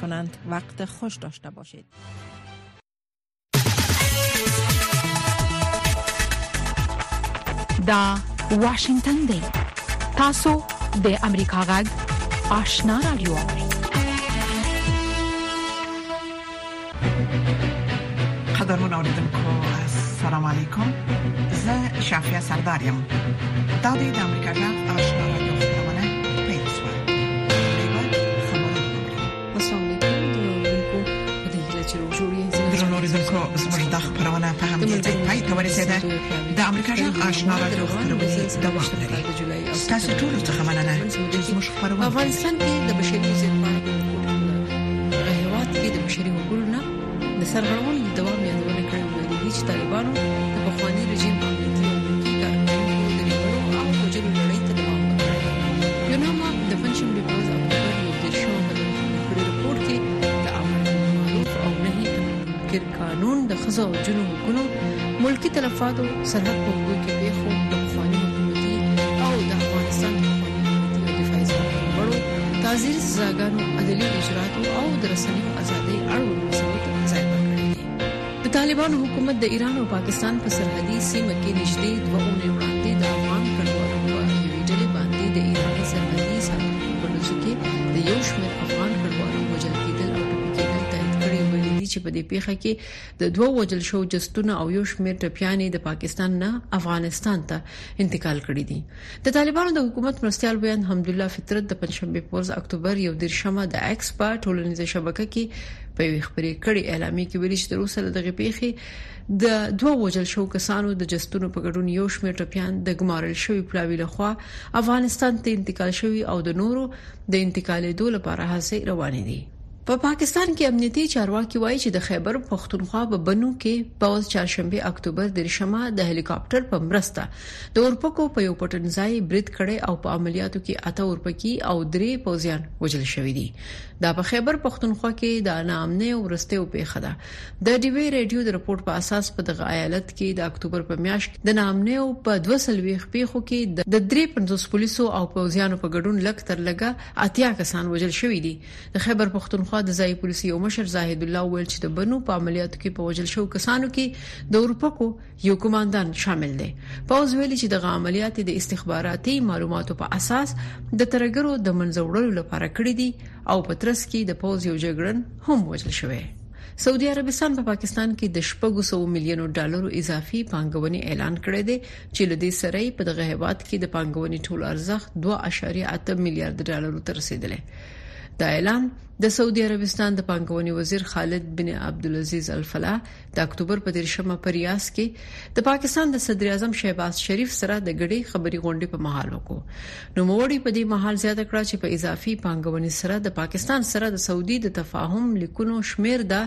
می‌کنند. وقت خوش داشته باشید. دا واشنگتن دی. تاسو د امریکا غږ آشنا رادیو. قدرمن اوریدونکو السلام علیکم. زه شافیا سردارم. دا د امریکا غږ آشنا رادیو خبرونه پیل شوه. السلام علیکم درنو په دې کې چې جوړې درنو اوریدونکو زموږ د خبرونه په همدې ځای پای ته ورسېده. د امریکا غږ آشنا رادیو خبرونه دوام لري. تاسو ټول څه مننه چې زموږ خبرونه افغانستان کې د بشري ځواک په هیواد کې د بشري حقوقو د سرغړونې د دوام یادونه کړې وه چې طالبانو د پخوانی رژیم امنیتي او ملکي کارکوونکو د نیولو او وژلو لړۍ ته دوام ورکړ. یوناما د پنځمې په ورځ اکتوبر یو دېرش په رپورت کې د امر بالمعروف او نهي عن المنکر قانون د ښځو او نجونو حقوقو ملکي تلفاتو سرحد په اوږدو کې پیښو د پخواني حکومتي او د افغانستان د پخواني حکومتي او دفاعي ځواکونو بړو تعزیري سزاګانو عدلي اجراتو او د رسنیو ازادۍ اړوند مسایلو ته ځای ورکړی. د طالبانو حکومت د ایران او پاکستان په سرحدي سیمه کې نږدې 2 اونۍ وړاندې د افغان کډوالو په یوې ډلې باندې د ایراني سرحدي ساتونکو په ډزو کې د یو شمېر افغان کډوالو وژل کېدل او ټپي کېدل تایید کړي ویلي دي چې په دې پیښه کې د 2 وژل شوو جسدونو او یو شمېر ټپيانې د پاکستان نه افغانستان ته انتقال کړي دي. د طالبانو د حکومت مرستيال بیان حمدالله فطرت د پنځشنبه په ورځ اکتوبر یو دېرشمه د ایکس په ټولنیزه شبکه کې په یو خبري کړي اعلامیه کې ویلي چې د روسل دغه پیښې د 2 وژل شو کسانو د جسدونو په ګډون یو شمېر ټپيان د ګمارل شوی پلاوی لخوا افغانستان ته انتقال شوی او د نورو د انتقالېدو لپاره هڅې روانې دي. په پاکستان کې امنیتي چارواکي وایي چې د خیبر پختونخوا په بنو کې په چهارشنبه اکتوبر د رشمه د هلیکاپټر په مرسته د اورپکو په یو پټنځای برید کړي او په عملیاتو کې 8 اورپکی او 3 پوځیان وژل شوی دي. دا په خیبر پختونخوا کې د نامنه او ورستیو پیښه ده. د ډي وی ریډیو د رپورت په اساس په دغه ایالت کې د اکتوبر په میاشت د نامنه او په 200 پیښو کې د 350 پولیسو او پوځیانو په ګډون لک تر لګه 80 کسان وژل شوی دي. د خیبر پختونخوا د ځای پولیسو یو مشر زاهد الله ویل چې د بنو په عملیاتو کې په وژل شو کسانو کې د اورپکو یو کمانډان شامل دی. پوز ویلي چې د عملیاتو د استخباراتي معلوماتو په اساس د ترګرو د منځوړلو لپاره کړی دي او په ترڅ کې د پوز یو جګړن هم وژل شوی. سعودي عربستان په پاکستان کې د 600 میلیونو ډالرو اضافي پانګونې اعلان کړی دی چې لدې سره په دغه هیواد کې د پانګونې ټول ارزښت 2.8 میلیارډ ډالرو ته رسیدلی. دا اعلان د سعودي عربستان د پانګونې وزیر خالد بن عبدالعزيز الفلاح د اکتوبر په 13 په ریاض کې د پاکستان د صدر اعظم شهباز شریف سره د غړي خبري غونډې په محل وکړو. نو موړي په دې محل زیاته کړه چې په اضافي پانګونې سره د پاکستان سره د سعودي د تفاهم لیکونو شمیر د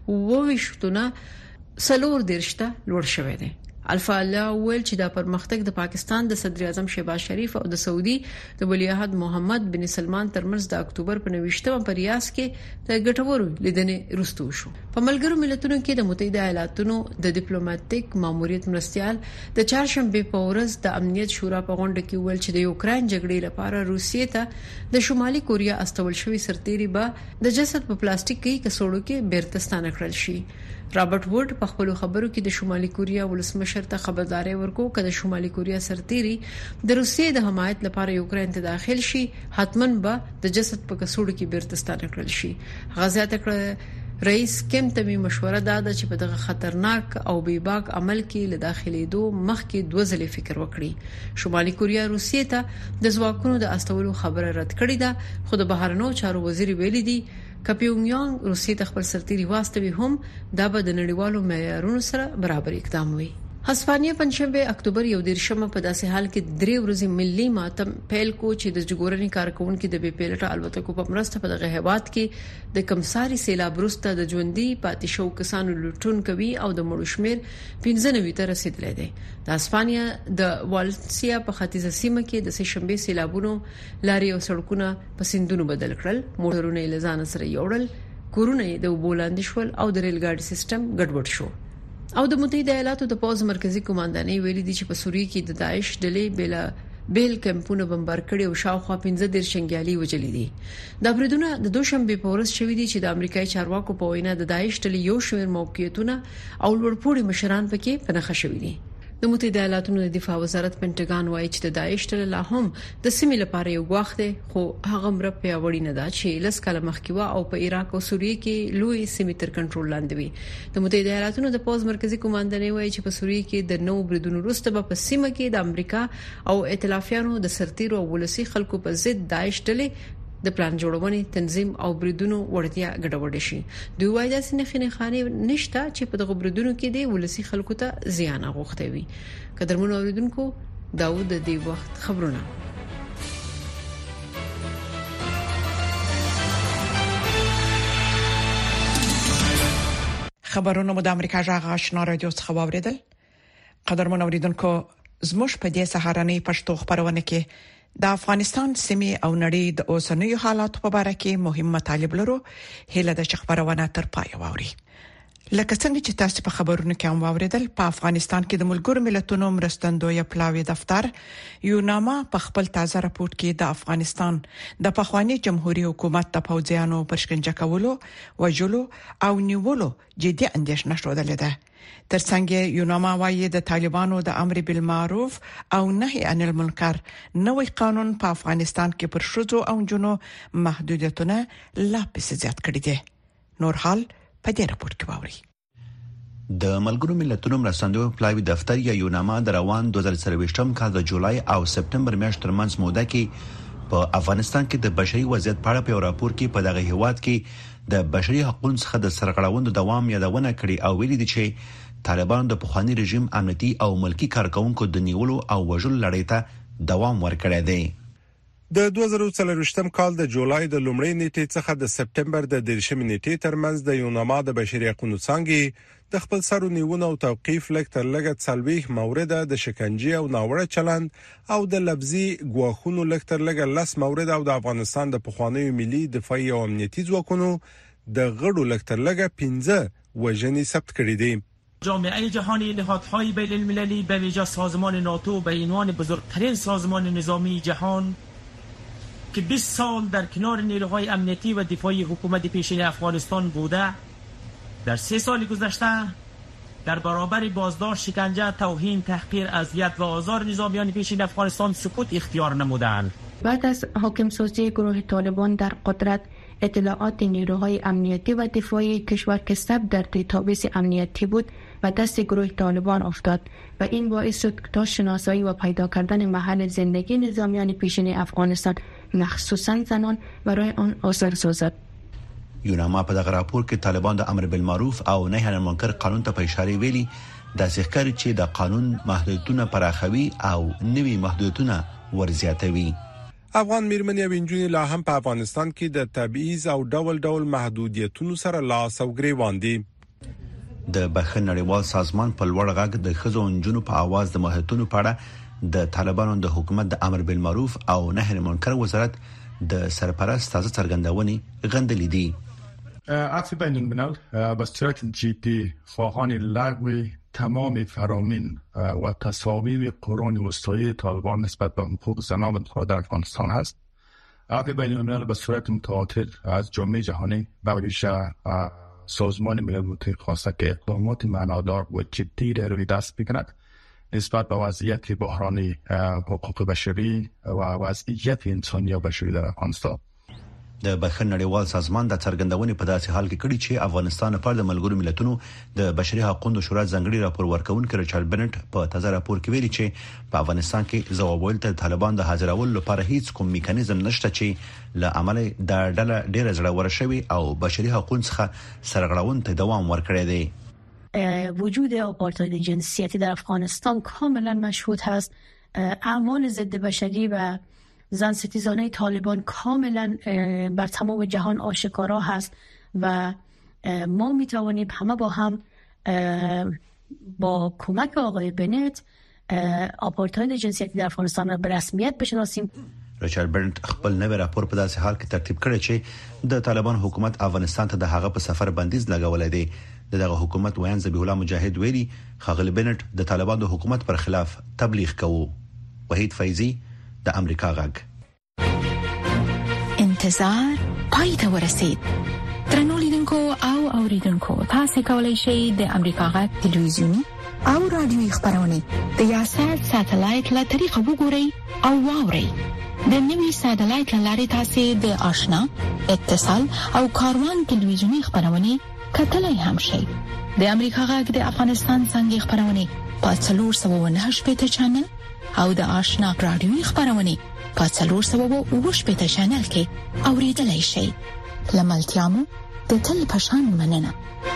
22 سلور درشته لوړ شوی دی. الفالا ویل چې دا پرمختګ د پاکستان د صدر اعظم شهباز شریف او د سعودي د ولیعهد محمد بن سلمان ترمنځ د اکتوبر په 29 په ریاض کې د ګټورو لیدنې وروسته شو. په ملګرو ملتونو کې د متحده ایالاتونو د ډیپلوماټیک ماموریت مرستيال د چهارشنبه په ورځ د امنیت شورا په غونډه کې ویل چې د یوکرين جګړې لپاره روسیې ته د شمالي کوریا استول شوی سرتيري به د جسد په پلاستیک کې کڅوړو کې بیرته کړل شي. رابرټ ووډ په خپل خبرو کې د شمالي کوریا ولسمشر ته خبرداري ورکړه چې د شمالي کوریا سرتيري د روسیې د حمایت لپاره یوکرين ته داخل شي حتمن به د جسد په کڅوړو کې بیرته کړل شي. غزا تکړه رئیس کیم ته مشوره داده چې په دغه خطرناک او بیباک عمل کې له داخليدو مخکې 2 ځله فکر وکړي. شمالي کوریا روسیې ته د ځواکونو د استولو خبره رد کړې ده خو د بهرنیو چارو وزیر ویلي دی کپیونګ روسیې ته خپل سرتيري واستوي هم دا به د نړیوالو معیارونو سره برابر اقدام وي. هسپانیا پنځشنبه اکتوبر یو دیرشمه په داسې حال کې 3 ورځې ملي ماتم پیل کو چې د جګورني کارکونکو د بي پیلټ الوتکو په مرسته په دغه هیواد کې د کمساري سیلاب وروسته د ژوندۍ پاتې شو کسانو لټون کوي او د مړو شمیر 15 ته رسیدلی دی. د هسپانیا د والنسیا په ختیځه سیمه کې د سهشنبه سیلابونو لاري او سړکونه په سیندونو بدل کړل، موټرونه یې لزان سره یوړل، کورونه د وبولاندې شول او د ریل ګاډي سیستم ګډوډ شو. او د متحده ایالاتو د پوز مرکزی قوماندانۍ ویلي دي چې په سوریه کې د داعش ډلې بلا بیل کمپونه بمبار کړي او شاوخوا 15 شنګیالي وجلې دي دا بریدونه د دوشنبه په ورځ شوې دي چې د امریکایي چارواکو په وینا د داعش ډلې یو شمېر موقعیتونه او لوړپوړي مشران پکې پنهخه شوې دي د متحده ایالاتونو د دفاع وزارت پینټاګان وایي چې د داعش ډلې لا هم د سیمې لپاره یو غواخ دی خو هغه مر په وړي نه ده چې لس کاله مخکې او په عراق او سوریه کې لوی سیمې تر کنټرول لاندې وي د متحده ایالاتونو د پوز مرکزی کمانډنۍ وایي چې په سوریه کې د نو بریدونو وروسته په سیمه کې د امریکا او ائتلافیانو د سرتیرو او ولسی خلکو په ضد داعش ډلې د پلان جوړونې تنظیم او بریدونو وړتیا ګډوډ شي دوی وایي چې نه خاني نشته چې په دغه بریدونو کې د ولسی خلکو ته زیان غوښته وي قدرمن اوریدونکو داوود د دې وخت خبرونه خبرونه د امریکا جغ آشنا رادیو څخه واوریدل قدرمن اوریدونکو زموږ په دې سهارنۍ پښتو خبرونه کې د افغانستان سیمې او نړۍ د اوسنیو حالاتو په اړه کې مهم مطالب لرو هله د خبرونه تر پای ووري لکه څنګه چې تاسو په خبرونو کې هم واوریدل په افغانستان کې د ملګرو ملتونو مرستندوی پلاوی دفتر یوناما په خپل تازه راپورټ کې د افغانستان د پخوانی جمهوریت حکومت د پوځیانو پرشکنجه کولو وژلو او نیولو جدي اندېښنه شوه ده ترڅنګ یوناما وايي د طالبانو د امر بالمعروف او نهي عن المنکر نوې قانون په افغانستان کې پر شذو او جنو محدودیتونه لا پسې زیات کړي دي نور حال په دې راپور کې واوري د ملګرو ملتونو مرستندوی پلاوی دفتر یا یوناما د روان 2023م کال د جولای او سپتمبر میاشتې ترمنځ موده کې په افغانستان کې د بشري وضعیت په اړه په راپور کې په دغه هیواد کې د بشري حقوقو څخه د سرغړونو دوام یادونه کړې او ویلي دي چې طالبان د پخوانی رژیم امنیتي او ملکی کارکونکو د نیولو او وژلو لړۍ ته دوام ورکړی دی د 2023م کال د جولای د لومړۍ نیټې څخه د سپتمبر د 13 نیټې ترمنځ د یوناما د بشري حقوقو څنګه د خپل سرو نیونه او توقيف لکتر لګت سلويخ مورد د شکنجه او ناوړه چلند او د لفظي غواخونو لکتر لګ لس مورد او د افغانستان د پخوانی ملي دفاعي او امنیتي ځواکونو د غړو لکتر لګ 15 وژنې ثبت کړې دي جامعه جهانی نهادهای بین المللی به ویژه سازمان ناتو به عنوان بزرگترین سازمان نظامی جهان که 20 سال در کنار نیروهای امنیتی و دفاعی حکومت پیشین افغانستان بوده در 3 سال گذشته در برابر بازداشت، شکنجه، توهین، تحقیر، اذیت و آزار نظامیان پیشین افغانستان سکوت اختیار نمودند. بعد از حاکم سازی گروه طالبان در قدرت اطلاعات نیروهای امنیتی و دفاعی کشور که سبب در دیتابیس امنیتی بود و دست گروه طالبان افتاد و این باعث شد تا شناسایی و پیدا کردن محل زندگی نظامیان پیشین افغانستان مخصوصا زنان برای آن آسان سازد. یوناما په دغه راپور کې طالبان د امر بالمعروف او نهي عن المنکر قانون ته په اشاره ویلي د ځکه چې د قانون محدودیتونه پراخوي او نوي محدودیتونه ورزیاتوي. افغان میرمنې او نجونې لا هم په افغانستان کې د تبعیض او ډول ډول محدودیتونو سره لاس او ګریوان دي. د بخښنې نړیوال سازمان په لوړ غږ د ښځو او نجونو په आवाज د محدودیتونو په اړه د طالبانو د حکومت د امر بالمعروف او نهي عن المنکر وزارت د سرپرست تازه څرګندونې غندلې دي. عطف بین الملل به صورت جدی خواهان لغو تمام فرامین و تصاویر قرون وسطایی طالبان نسبت به حقوق زنان در افغانستان هست. عطف بین الملل به صورت متواتر از جامعه جهانی و ویژه سازمان ملل متحد خواسته که اقدامات معنادار و جدی را روی دست بگیرد نسبت به وضعیت بحرانی حقوق بشری و وضعیت انسانی و بشری در افغانستان. د بخښنې نړیوال سازمان د څرګندونې په داسې حال کې کړي چې افغانستان په اړه د ملګرو ملتونو د بشري حقوقو شورا ځنګړي راپور ورکونکي ریچارډ بنټ په تازه راپور کې ویلي چې په افغانستان کې ځواب ویل ته طالبان د حاضرولو لپاره هیڅ کوم میکانیزم نشته چې له عمل د ډله ډیره زړور شوی او بشري حقوقو څخه سرغړون ته دوام ورکړی دی. وجود آپارتاید جنسیتی در افغانستان کاملا مشهود هست. اعمال ضد بشری و زن ستیزانه طالبان کاملا بر تمام جهان آشکارا هست و ما میتوانیم همه با هم با کمک آقای بنت آپارتاید جنسیتی در افغانستان را به رسمیت بشناسیم. ریچارډ بنټ خپل نوی راپور په داسې حال کې ترتیب کړی چې د طالبان حکومت افغانستان ته د هغه په سفر بندیز لګولای دی. دغه حکومت ویان ذبیح الله مجاهد ویلي خغل بنټ د طالبان د حکومت پر خلاف تبلیغ کوي. وحید فیضی د امریکا غږ. انتظار پای ته ورسید. ترنو لیدونکو او اوریدونکو تاسو کولی شئ د امریکا غږ ټلویزیونی او رادیوي خبرونه د یاشر ساتلایت له طریقو وګورئ او واورئ. د نوي ساتلایت لارې تاسو د آشنا اتصال او کاروان ټلویزیونی خبرونه کتلای هم شئ. د امریکا غږ د افغانستان څنګه خبرونه په 398 چینل او د آشنا رادیوي خبرونه په 408 چینل کې اوریدلای شئ. لملتيامو د تل پشان مننه.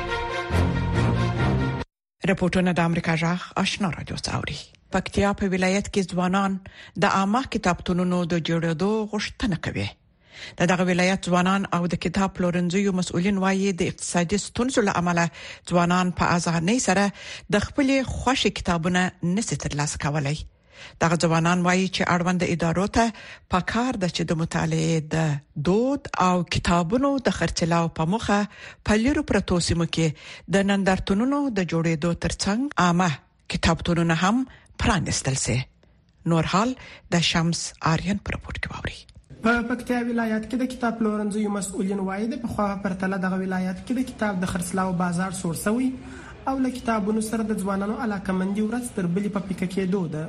رپورټونه د امریکا جغ آشنا رادیو څاوري. پکتیا په ولایت کې ځوانان د عامه کتابتونونو د جوړېدو غوښتنه کوي. دغه ولایت ځوانان او د کتاب پلورنځیو مسؤلین وایي د اقتصادي ستونزو له امله ځوانان په ازغنۍ سره د خپل خوښي کتابونه نشي ترلاسه کولای. دغه ځوانان وایي چې اړوند ادارو ته پکار د چې د مطالعې د دود او کتابونو د خرڅلاو په مخه په لیرو پرتو سیمو کې د نندارتونونو د جوړېدو ترڅنګ عامه کتابتونونه هم پرانستل سي. نور حال د شمس آریان پر رپورت کې ووري. په پکتیا ولایت کې د کتاب پلورنځیو مسؤلین وایي د په خوا پرتله دغه ولایت کې د کتاب د خرڅلاو بازار سورسوي او له کتابونو سره د ځوانانو علاقمندي ورځ تر بلې په پیکه کېدو ده.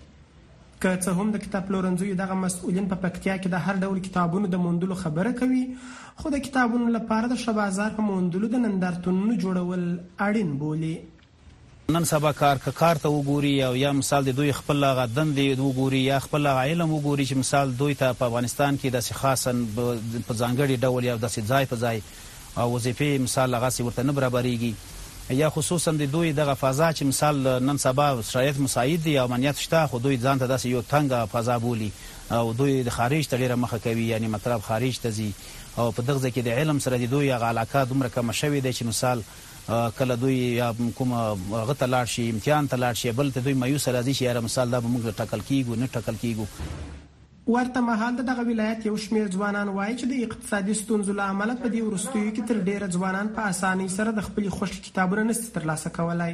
که څه هم د کتاب پلورنځیو دغه مسؤلین په پکتیا کې د هر ډول کتابونو د موندلو خبره کوي، خو د کتابونو لپاره د شبازار په موندلو د نندارتونونو جوړول اړین بولي. نن سبا کار ته وګوري او یا مثال د دوی خپل غدن دی وګوري یا خپل علم وګوري چې مثال دوی ته په افغانستان کې د خاصا په ځانګړي ډول یا د ځای په ځای او وظیفې مثال هغه ورته نه برابرېږي یا خصوصا د دوی دغه فضا چې مثال نن سبا شرایط مساعد دي او امنیت شته، خو دوی ځان ته داسې یو تنګه فضا بولي او دوی د خارج ته ډیره مخه کوي، یعنی مطلب خارج ته ځي او په دغه کې د علم سره د دوی هغه علاقه دومره کم شوې ده چې مثال کله دوی یا کوم غته لاړ شي امتحان ته لاړ شي بل ته دوی مایوس راځي چې یاره مثال دا به موږ ټاکل کیږو نه ټاکل کیږو. ورته مهال دغه ولایت یو شمېر ځوانان وایي چې د اقتصادي ستونزو له امله په دې وروستیو کې تر ډیره ځوانان په اسانۍ سره د خپل خوښ کتابونه نشي ترلاسه کولای.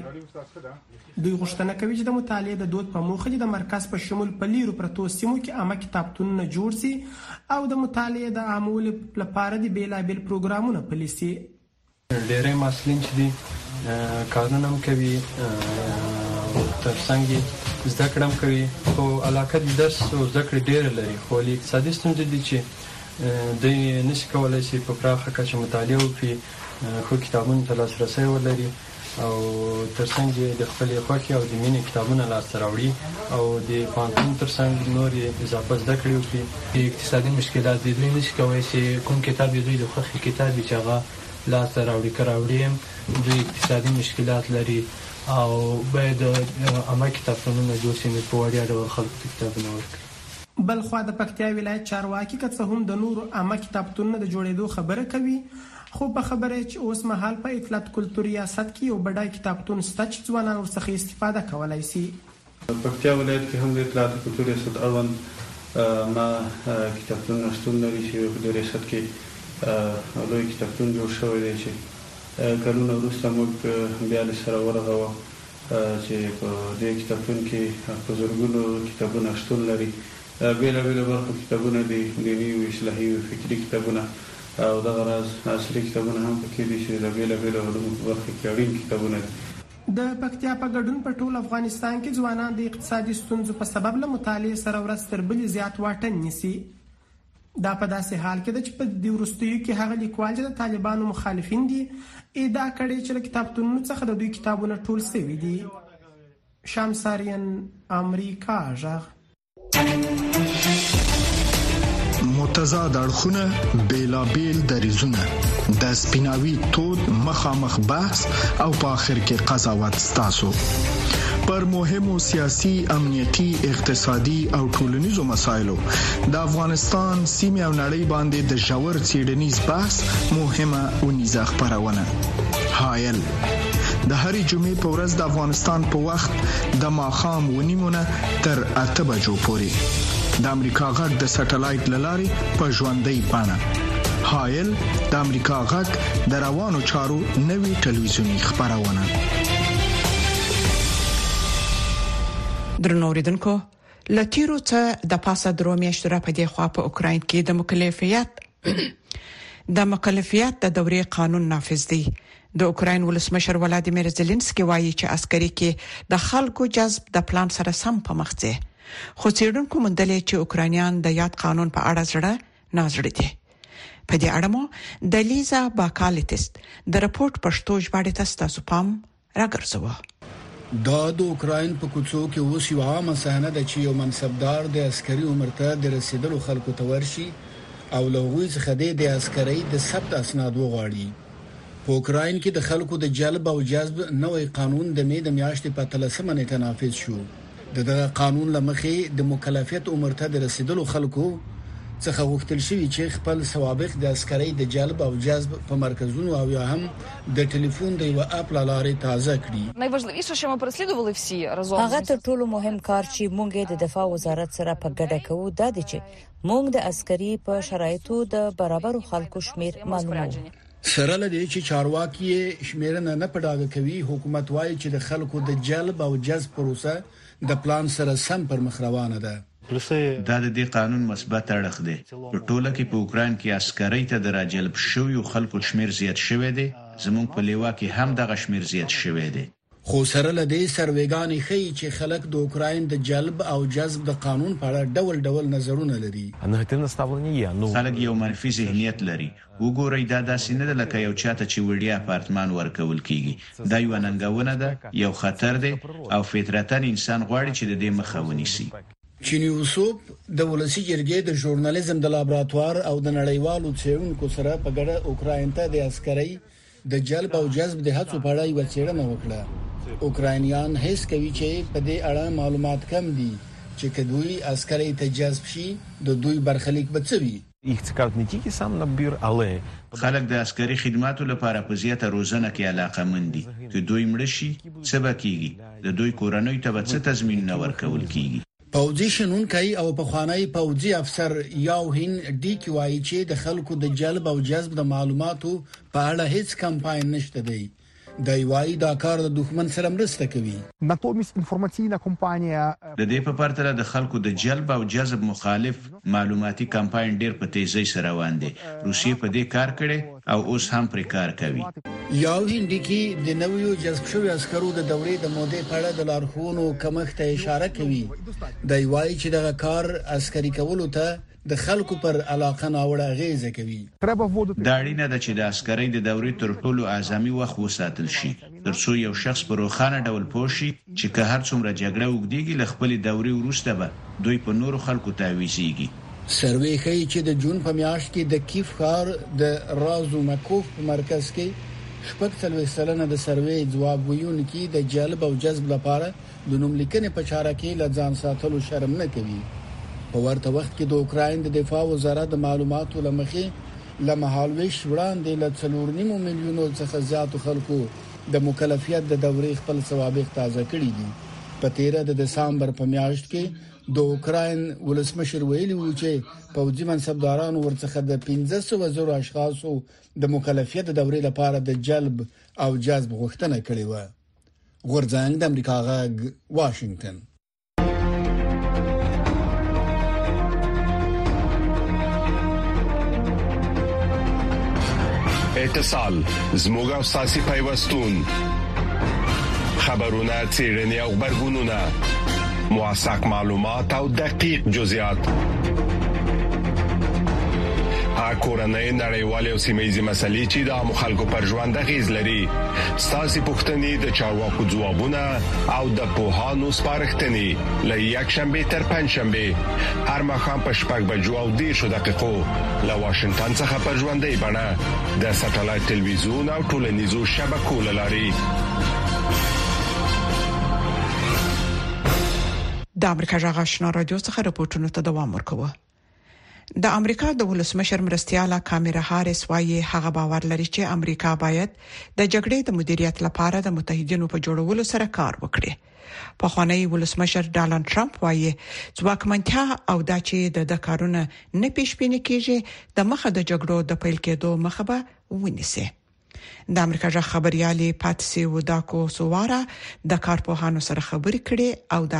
دوی غوښتنه کوي چې د مطالعې د دود په موخه د مرکز په شمول په لیرو پرتو سیمو کې عامه کتابتونونه جوړ شي او د مطالعې د عامولو لپاره د بیلابیل پروګرامونه پلي شي. ډېری مسلین چې دي کارونه هم کوي ترڅنګ زده کړه هم کوي، خو علاقه د درس او زده کړې ډېره لري، خو اقتصادي ستونزې دي چې دوی نشي کولی چې په پراخه کچه مطالعه وکړي، خو کتابونو ته لاسرسی ولري او ترڅنګ د خپلې خوښې او د مینې کتابونه لاسته راوړي او د پوهنتون ترڅنګ نورې اضافه زده کړې وکړي. اقتصادي مشکلات دي، دوی نشي کولی چې کوم کتاب یې دوی د خوښې کتاب وي چې هغه لاسته راوړي دوی اقتصادي مشکلات لري او باید عامه کتابتونونه جوړ شي په وړیا ډول خلکو ته کتابونه ورکړي. بل خو د پکتیا ولایت چارواکي که څه هم د نورو عامه کتابتونونو د جوړېدو خبره کوي، خو په خبره چې اوس مهال په اطلاعات کلتور ریاست کې یو بډای کتابتون شته چې ځوانان ورڅخه استفاده کولای شي. پکتیا ولایت کې هم د اطلاعات کلتور ریاست اړوند ما کتابتونونه شتون لري چې په ریاست کې لوی کتابتون جوړ شوی دی چې کلونه وروسته موږ بیا له سره ورغوو چې په دې کتابتون کې په زرګونو کتابونه شتون لري، بیلابیل برخو کتابونه دي، دیني او اصلاحي او فکري کتابونه او دغه راز عصري کتابونه هم پکې دي چې د بیلابیل علومو په برخه کې اړین کتابونه دي. د پکتیا په ګډون په ټول افغانستان کې ځوانان د اقتصادي ستونزو په سبب له مطالعې سره ورځ تر بلې زیات واټن نیسي. دا په داسې حال کې ده چې په دې وروستیو کې هغه لیکوال چې د طالبانو مخالفین دي ادعا کړې چې له کتابتونونو څخه د دوی کتابونه ټول شوي دي. شمساریان امریکا غږ. متضاد اړخونه بیلابیل دریزونه د سپیناوي تود مخامخ بحث او په اخر کې قضاوت ستاسو پر مهمو سیاسي، امنیتي، اقتصادي او ټولنیزو مسایلو د افغانستان سیمه او نړۍ باندې د ژور څېړنیز بحث مهمه ونیزه خبرونه. حایل د هرې جمعې په ورځ د افغانستان په وخت د ماښام 9:30 تر 8 بجو پورې د امریکا غږ د سټلایټ لارې په ژوندۍ بڼه. حایل د امریکا غږ د روانو چارو نوي ټلویزیونی خبرونه. درنو اوریدونکو، لتیرو څخه د پاسه درو میاشتو را په دې خوا په اوکراین کې د مکلفیت د دورې قانون نافذ دی. د اوکراین ولسمشر ولادیمیر زيلنسکي وایي چې عسکري کې د خلکو جذب د پلان سره سم په مخ ځي. خو څېړونکو موندلې چې اوکرانیان د یاد قانون په اړه زړه نازړي دي. په دې اړه مو د لیزا باکالیتست د رپورت پښتو ژباړې تاسو پام راګرځوه. دا د اوکراین په کوڅو کې اوس یو عامه صحنه ده چې یو منصبدار د عسکري عمر ته د رسیدلو خلکو ته ورشي او لوغوي څخه د عسکري د ثبت اسناد وغواړي. په اوکراین کې د خلکو د جلب او جذب نوې قانون د مې د میاشتې په 13 نیټه نافذ شو. دغه قانون لمخې د مکلفیت عمر ته د رسیدلو خلکو څخه غوښتل شوی چې خپل سوابق د عسکري د جلب او جذب په مرکزونو او یا هم د ټلیفون د یو اپ لارې تازه کړي. Найважливіше, що ми переслідували всі разом. هغه تر ټولو مهم کار چې موږ د دفاع وزارت سره په ګډه کوو دا دی چې موږ د عسکري په شرایطو د برابرو خلکو شمیر معلومو. سره لدې چې چارواکي شمیرنه نه پډاګه کوي، حکومت وايي چې د خلکو د جلب او جذب پروسه د پلان سره سم پر مخ روانه ده. دا د دې قانون مثبت اړخ دی. په ټوله کې په اوکراین کې عسکري ته د راجلب شویو خلکو شمیر زیات شوی دی. زموږ په لیوا کې هم دغه شمیر زیات شوی دی. خو سره لدې سروېګانې ښیي چې خلک د اوکراین د جلب او جذب د قانون په اړه ډول نظرونه لري. خلک یو منفي ذهنیت لري. وګورئ دا داسې نه ده لکه یو چاته چې وړیا اپارتمان ورکول کیږي. دا یو ننګونه ده، یو خطر دی او فطرتاً انسان غواړي چې د دې مخه ونیسي. چینیوسوب د ولسی جرګې د ژورنالیزم د لابراتوار او د نړیوالو څېړونکو سره په ګډه اوکراین ته د عسکري د جلب او جذب د هڅو په اړه یو څېړنه وکړه. اوکراینیان هیڅ کوي چې په دې اړه معلومات کم دي چې کدوې عسکري ته جذب شي د دوی برخلیک بچوي. خلک د عسکري خدماتو لپاره په زیاته روزنه کې علاقه مندي. که دوی مړ شي څه بکیږي؟ د دوی کورنۍ ته څه تضمین نه ورکول کیږي؟ پوځي شنونکي او په خوانی پوځي افسر یاوهین ډی کی وایي چې د خلکو د جلب او جذب د معلوماتو په اړه هیڅ کمپاین نشته دی. د وایي دا کار د دښمن سره مرسته کوي. Натомість інформаційна кампанія د دې په پرتله د خلکو د جلب او جذب مخالف معلوماتي کمپاین ډیر په تیزی سره روان دي. روسیه په دې کار کړي او اوس هم پرې کار کوي. یاوهین ډی کی د نویو جذب شوی عسکرو د دورې د مودې په اړه د لارښوونو کمښت ته اشاره کوي. د وایي چې دغه کار عسکري کولو ته د خلکو پر علاقه ناوړه غیزه کوي. دا اړینه ده چې د عسکرۍ د دورې تر ټولو اعظمي وخت وساتل شي ترڅو یو شخص په روښانه ډول پوه شي چې که هر څومره جګړه وګړيږي له خپل دورې وروسته به دوی په نورو خلکو تعویزيږي. سروې ښیي چې د جون په میاشت کې د کیف ښار د رازومکوف په مرکز کې 40% د سروې ځواب ویونکي د جلب او جذب لپاره د نوملیکنې په چاره کې لځان ساتلو شرم نه کوي. په ورته وخت کې د اوکراین د دفاع وزارت د معلوماتو لمخې لمحالويش وړاندې ل 4.5 میلیونو څخه زیاتو خلکو د مکلفیت د دورې خپل سوابق تازه کړي دي. په 13 د دسمبر په میاشت کې د اوکراین ولسمشر ویلي و چې پوځي منصبدارانو ورڅخه د 15,000 اشخاصو د مکلفیت د دورې لپاره د جلب او جذب غوښتنه کړې و. غورځنګ د امریکا غږ واشنگټن. اتصال زموږ او ساسي پیوستون خبرونه چیرنی او خبرګونونه موثق معلومات او دقیق جزئیات کورنۍ نړیوالې او سیمه‌یزې مسلې چې د مخالکو پر ژوند غیز لري ساسي پښتنې د چارواکو ځوابونه او د پوهانو سپارښتنې ل یکشنبه تر پنځشنبه هر مخام په شپږ بجو او 10 دقیقو له واشنگټن څخه پر ژوندۍ بڼه د ساتلایت ټلویزیون او ټولنیزو شبکو لاري. د امریکا جغ آشنا رادیو څخه راپورټونه ته دوام ورکوه. د امریکا د ولسمشر مرستياله کاميرا هاريس وايي هغه باور لري چې امریکا باید د جګړې د مدیریت لپاره د متحدینو په جوړولو سره کار وکړي. په خوانی ولسمشر ډانلډ ټرمپ وايي ځواکمنتیا او د چې د کارونه نه پیشبینی کیږي د مخه د جګړو د پیل کېدو مخه به ونیسي. د امریکا جغ خبريالي پاتسي وداکو سوارا د کارپوهانو سره خبرې کړي او دا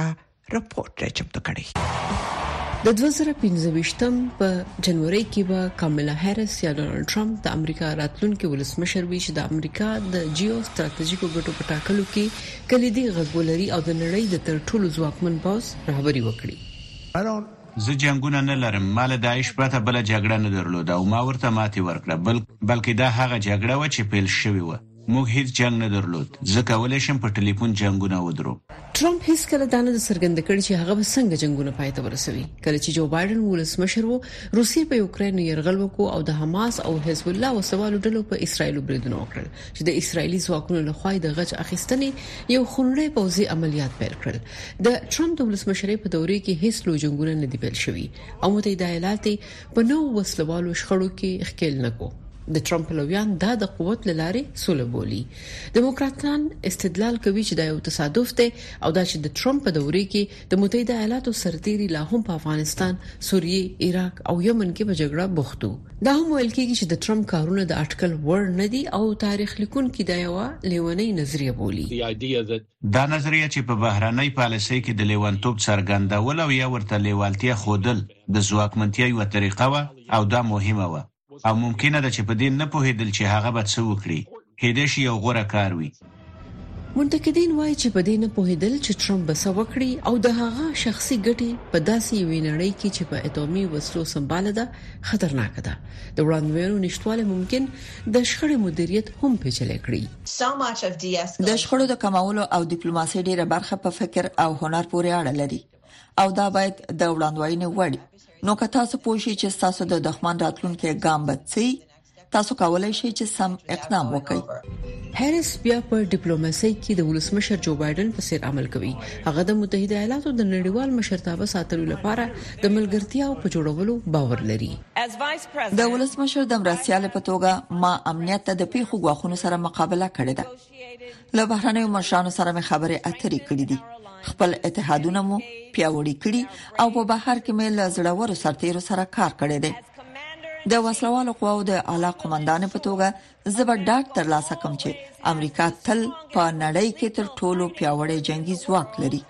راپورټ راچمتو کړی. د 2015 په جنوري کې به کاملا هریس یا ډونالد ټرمپ د امریکا راتلونکي ولسمشر وي چې د امریکا د جیو ستراتیژیکو ګټو په ټاکلو کې کلیدي غږولري او د نړۍ د تر ټولو ځواکمن پوځ رهبری وکړي. زه جنگونه نه لرم، مال داعش پرته بل جګړه نه درلوده او ما ورته ماتي ورکړه، بلکې دا هغه جګړه و چې پیل شوې و. موږ هیڅ جنگ نه درلود، زه کولای شم په ټلیفون جنگونه ودرو. ټرمپ هیڅ کله دا نه څرګند کړی چې هغه څنګه جنگونه پای ته ورسوي. کله چې جو بایدن ولسمشر وو، روسیې په یوکرين يرغل وکړ او د حماس او حزب الله وسوالو ډلو په اسرایل بریدونه وکړل چې د اسرایلی ځواکونو لخوا د غچ اخیستنې یو خونړی پوځي عملیات پیل کړل. د ټرمپ د ولسمشرۍ په دورې کې هیڅ لوی جنگونه نه دی پیل شوي او متحده ایالات په نو وسلوالو شخړو کې ښکېل نه کو. د ټرمپ لویان دا د قوت لاره سوله بولي. دموکراتان استدلال کوي چې دا یو تصادف دی او دا چې د ټرمپ په دورې کې د متحده ایالاتو سرتیري لا هم په افغانستان، سوریه، عراق او یمن کې په جګړه بوختو. دا هم ویل کېږي چې د ټرمپ کارونه د اټکل وړ نه دي او تاریخ لیکونکي دا یو لیونی نظریه بولي. دا نظریه چې په بهراني پالیسۍ کې د لیوانتوب څرګندول او یا ورته لیوالتیا خودل د ځواکمنتیا یو طریقه و او دا مهمه و او ممکنه ده چې په دې نه پوهیدل چې هغه به څه وکړي، کېدای شي یو غوره کار وي. منتقدین وایي چې په دې نه پوهیدل چې ټرمپ به څه وکړي او د هغه شخصي ګټې په داسې یوې نړۍ کې چې په اټومي وسلو سمباله ده خطرناک ده. د وړاندوینو نشټواله ممکن د شخړې مدیریت هم پیچلې کړي. د شخړو د کمولو او ډیپلوماسي ډیره برخه په فکر او هنر پورې اړه لري او دا باید د وړاندوینې وړ. نو که تاسو پوښی چې تاسو د دښمن راتلونکي ګام بچي، تاسو کولای شئ چې سم اقدام وکړئ. هریس بیا په ډیپلوماسي کې د ولسمشر جو بایدن په څیر عمل کوي. هغه د متحده ایالاتو د نړیوال مشرتابه ساتلو لپاره د ملګرتیا او په جوړولو باور لري. د ولسمشر د مرستيال په توګه ما امنیت ته د پیښو غواخونو سره مقابله کړې ده. له بهرنیو مشرانو سره مې خبرې اترې کړې دي. خپل اتحادونه مو پیاوړي کړي او په بهر کې مې له زړورو سرتیرو سره کار کړی دی. د وسلوالو قواو د اعلی قومندان په توګه زبر ډاټ تر لاسه کوم چې امریکا تل په نړۍ کې تر ټولو پیاوړی جنگي ځواک لري.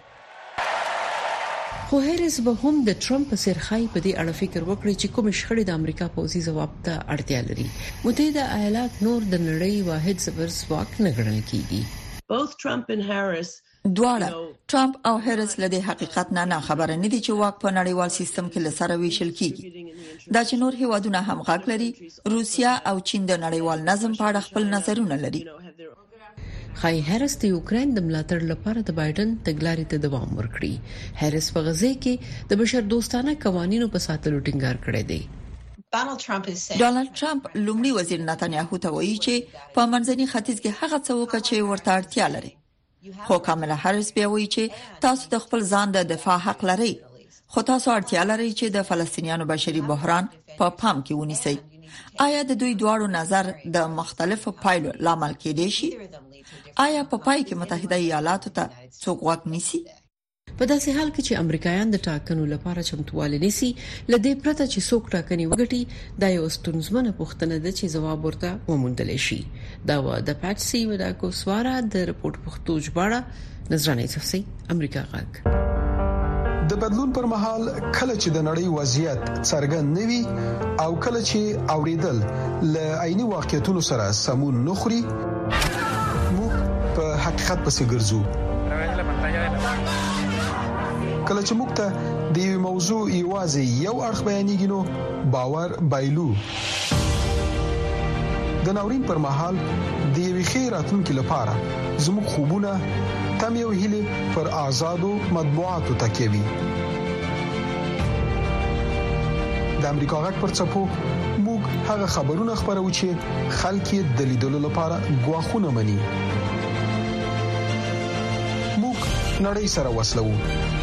خو هریس به هم د ټرمپ سرخای په دې اړه فکر وکړي چې کوم شخړې د امریکا پوځي ځواب ته اړتیا لري. متحده ایالات نور د نړۍ واحد زبر ځواک نه ګڼل کیږي. دواړه ټرمپ او هریس له دې حقیقت نه خبره نه دي چې واک په نړیوال سیستم کې لسره ویشل کیږي. دا چې نور هیوادونه هم غږ لري. روسیا او چین د نړیوال نظم په اړه خپل نظرونه لري. خای هریس د یوکرين د ملاتړ لپاره د بایدن تګلارې ته دوام ورکړي. هریس په غزه کې د بشر دوستانه قوانینو په ساتلو ټینګار کړی دی. ډونالد ټرمپ لومړي وزیر نتانیاهو ته وایي چې په منځني ختیځ کې هغه څه وکړي چې ورته اړتیا لري. خو کاملا هریس بیا وایي چې تاسو د خپل ځان د دفاع حق لرئ، خو تاسو اړتیا لرئ چې د فلسطینیانو بشري بحران په پام کې ونیسئ. آیا د دوی دواړو نظر د مختلفو پایلو لامل کېدای شي؟ آیا په پای کې متحده ایالاتو ته څوک غوږ نیسي؟ په داسې حال کې چې امریکایان د ټاکنو لپاره چمتووالی نیسي، لدې پرته چې څوک ټاکنې وګټي، دا یو ستونزمنه پوښتنه ده چې ځواب ورته وموندل شي. دا و د پاتسي وداکو سوارا د رپورت پښتو ژباړه نظرانه صفسي امریکا غږ. د بدلون پر مهال کله چې د نړۍ وضعیت څرګند نوي او کله چې اوریدل ل عیني واقعیتونو سره سمون نخري، موږ په حقیقت پسې ګرځو. کله چې موږ ته د یو موضوع ایوازي یو اړخ بیانېږي نو باور بایلو. د ناورین پر مهال د یوې خیراتونکو لپاره زموږ خوبونه تم یو هیله پر آزادو مطبوعاتو تکوي. د امریکا غږ پر څپو موږ هغه خبرونه خبرو چې خلک یې د لیدلو لپاره غواخونه مني. موږ نړۍ سره وسلو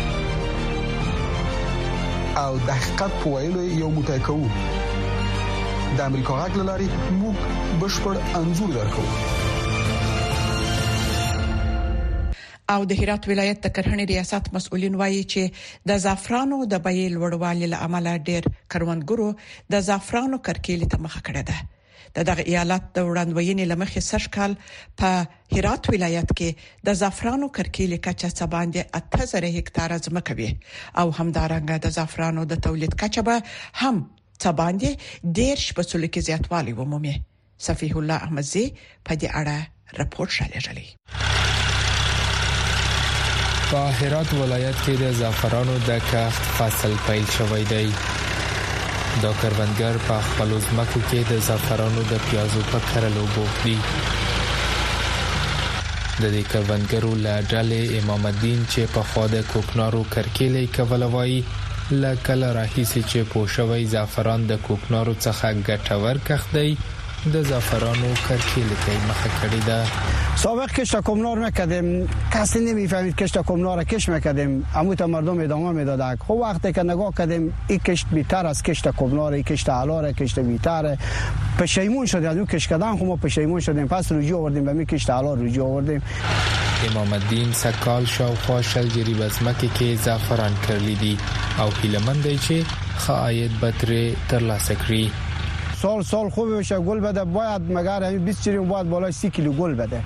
او د حقیقت په ویلو یو موټی کوو. د امریکا غږ لاري موږ بشپړ انزور درکو. او د هرات ولایت د کرهڼې ریاست مسؤلین وایي چې د زعفرانو د بیې لوړوالي له امله ډېر کروندګرو د زعفرانو کرکیلې ته مخه کړې ده. دغه ایالت د وړاندوینې لمخې سږکال په هرات ولایت کې د زعفرانو کرکیلې کچه څه باندې 8000 هکتار ځمکه وي او همدارنګه د زعفرانو د تولید کچه به هم څه باندې 10% کې زیاتوالی ومومي. صفیح الله احمدزی په دې اړه راپور شالېږي. په هرات ولایت کې د زعفرانو د کښت فصل پیل شوی دی. دا کروندګر په خپل ځمکو کې د زعفرانو د پیازو په کرلو بوخت دي. د دې کروندګرو له ډلې امام الدین چې په خوا د کوکنارو کرکیلې کوله وایي لکه راهیسي چې پوښوي زعفران د کوکنارو څخه ګټور کښت دی د زعفرانو کرکیلې ته مخه کړې ده. سابق کشت کوکنار میکردیم، کسی نمیفهمید کشت کوکنار کش میکردیم، عموت مردم ادامه میدادن. خب وقتی که نگاه کردیم این کشت بیتر از کشت کوکنار، این کشت علاره، کشت بیتره. پشیمون شدیم از اون کشت کردن، خب ما پشیمون شدیم، پس رجوع آوردیم به می کشت علار رجوع آوردیم. امام الدین سکال شاوخوا شل جریب از مکه که زعفران کرلی دی او هیلمند دی چې خواهید بطره ترلاسه کړي. سال خوب بشه گل بده، باید مگر همین 20 چریم باید بالای 30 کیلو گل بده.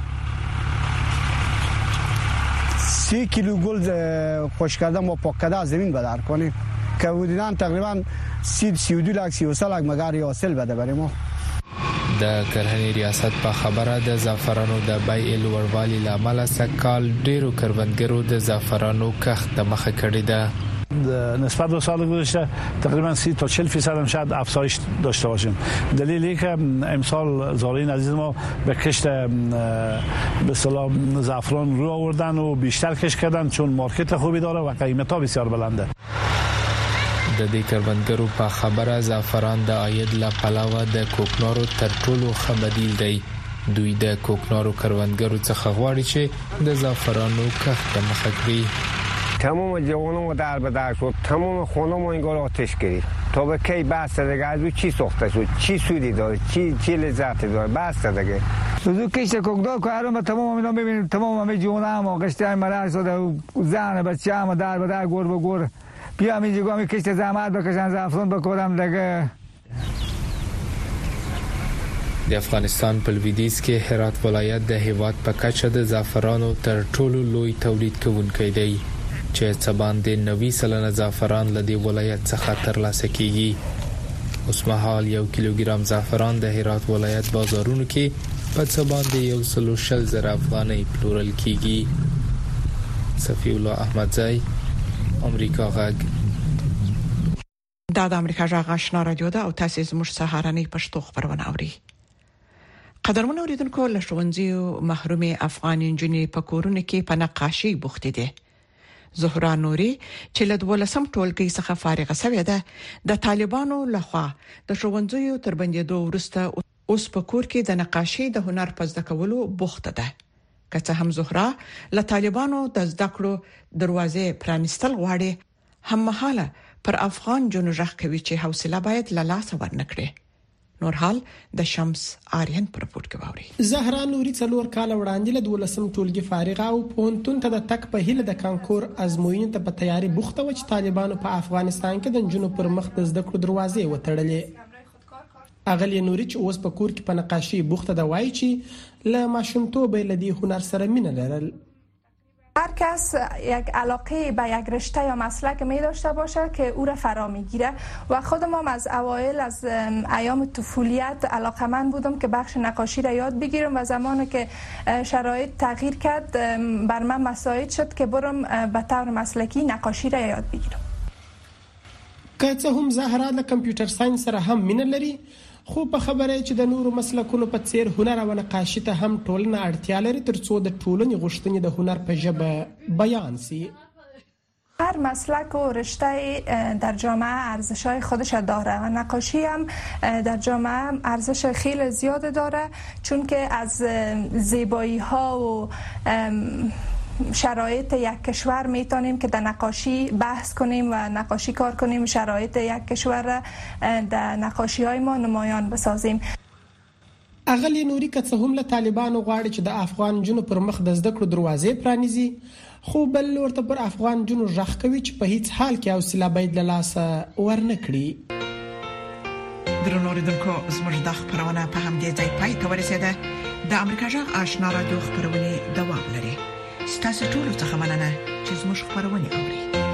30 کیلو گل خوش کرده ما پاک کرده از زمین بدر کنیم که حدوداً تقریبا 32 لک 33 لک مگر حاصل بده برای ما. د کرهنې ریاست په خبره د زعفرانو د بیع لوړوالي لامل سکال ډیرو کروندګرو د زعفرانو کښت مخه کړې ده. نسبت به سال گذشته تقریبا 30 تا 40% هم شاید افزایش داشته باشیم. دلیلی که امسال زارعین عزیز ما به کشت به اصطلاح زعفران رو آوردن و بیشتر کشت کردن چون مارکت خوبی داره و قیمت‌ها بسیار بلنده. د دې کروندګرو په خبره زعفران د عاید له پلوه د کوکنارو تر ټولو ښه بدیل دی. دوی د کوکنارو کروندګرو څخه غواړي چې د زعفرانو کښت مخه کړي. تمام جوانم در به در شد، تمام خانم انگار آتش گرفت. تا به کی بسته دیگه از چی ساخته شد، چی سودی داره، چی لذتی داره، بسته دیگه. تو کشت کوکنار که هرم تمام اینا ببینید، تمام همه جوانم و قشته مرد شده، زن بچه هم در به در گور به گور. بیا اینجا می کشت زحمت بکشن زعفران بکورم دیگه. د افغانستان په لویدیځ کې هرات ولایت د هیواد په کچه د زعفرانو تر ټولو لوی تولید کوونکی دی چې څه باندې 90% زعفران له دې ولایت څخه ترلاسه کیږي. اوس مهال 1 کیلوګرام زعفران د هرات ولایت بازارونو کې په څه باندې 160,000 افغانۍ پلورل کیږي. صفی الله احمدزی، امریکا غږ. دا د امریکا غږ آشنا رادیو ده او تاسو زموږ سهارنۍ پښتو خبرونه اورئ. قدرمن اوریدونکو، له ښوونځیو محرومي افغان انجنیر په کورونه کې په نقاشي بوخت دي. زهرا نوري چې له 12م ټولګي څخه فارغه شوې ده، د طالبانو لخوا د ښوونځیو تر بندیدو وروسته اوس په کور کې د نقاشي د هنر په زده کولو بوخت ده. که څه هم زهرا له طالبانو د زده کړو دروازې پرانستل غواړي، هم مهاله پر افغان جنو ژغ کوي چې حوصله باید له لاسه ورنکړي. نورحال د شمس آریان پر رپورټ کې ووري. زهرا نوري 4 کال وړاندې له 12م ټولګي فارغه او پونتون ته د تک په هیله د کانکور ازموینې ته په تیاری بوخته و چې طالبانو په افغانستان کې د جنو پر مخ د زده کړو دروازې وتړلې. اغلی نوري چې اوس په کور کې په نقاشي بوخته ده، وایي چې له ماشومتوب له دې هنر سره مینه لرل. هر کس یک علاقه به یک رشته یا مسلک می داشته باشه که او را فرا میگیره و خودم هم از اوایل از ایام طفولیت علاقه‌مند بودم که بخش نقاشی را یاد بگیرم و زمانی که شرایط تغییر کرد بر من مساعد شد که برم به طور مسلکی نقاشی را یاد بگیرم. که څه هم زهرا د کمپیوټر ساينس سره هم مینه لري، خو په خبره چې د نورو مسلکونو په څیر هنر او نقاشي ته هم ټولنه اړتیا لري ترڅو د ټولنې غوښتنې د هنر په ژبه بیان شي. هر مسلک و رشته در جامعه ارزش‌های خودش داره و نقاشی هم در جامعه ارزش خیلی زیاد داره، چون که از زیبایی‌ها و شرایط یک کشور میتونیم که در نقاشی بحث کنیم و نقاشی کار کنیم، شرایط یک کشور را در نقاشی های ما نمایان بسازیم. اغلی نوري که څه هم له طالبانو غواړي چې د افغان جنو پر مخ د زده کړو دروازې پرانیزي، خو بل ورته پر افغان جنو ژغ کوي چې په هیڅ حال کې حوصله باید له لاسه ورنکړي. درنو اوریدونکو زموږ د خبرونه په همدې ځای پای ته ورسیده. د امریکا جغ آشنا رادیو خبرونه دوام لري. ستاسو ټول څه مننه چې زموږ خبرونه اوري.